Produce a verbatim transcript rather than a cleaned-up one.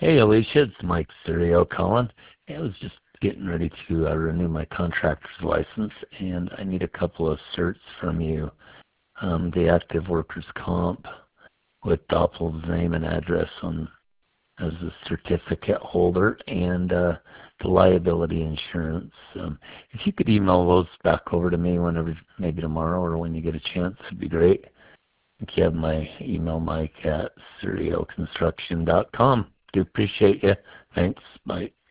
Hey Alicia, it's Mike Serio calling. Hey, I was just getting ready to uh, renew my contractor's license, and I need a couple of certs from you. Um, the active workers comp with Doppel's name and address on as the certificate holder, and uh, the liability insurance. Um, if you could email those back over to me whenever, maybe tomorrow or when you get a chance, that'd be great. If you have my email, Mike at serio construction dot com. Do appreciate you. Thanks. Bye.